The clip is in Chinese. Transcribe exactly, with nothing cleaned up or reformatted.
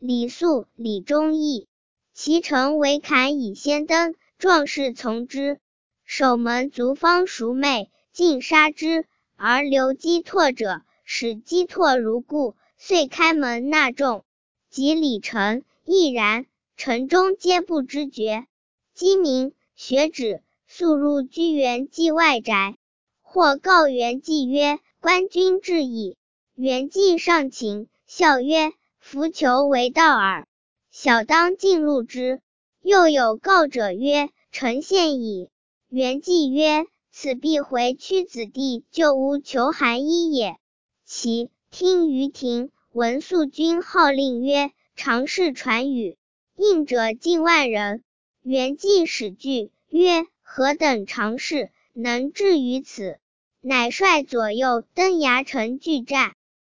李肃、李忠义。其城为坎以先登，壮士从之。守门卒方熟昧，尽杀之，而留击拓者，使击拓如故，遂开门纳众。及李成亦然，城中皆不知觉。鸡鸣，学止，速入居元济外宅。或告元济曰：官军至矣。元济上请，笑曰：夫求为道耳，小当进入之。又有告者曰：臣献矣。元济曰：此必回屈子弟旧屋求寒衣也。其听于庭，闻肃君号令曰：常侍传语，应者近万人。元济始惧，曰：何等常侍，能至于此？乃率左右登崖城拒战。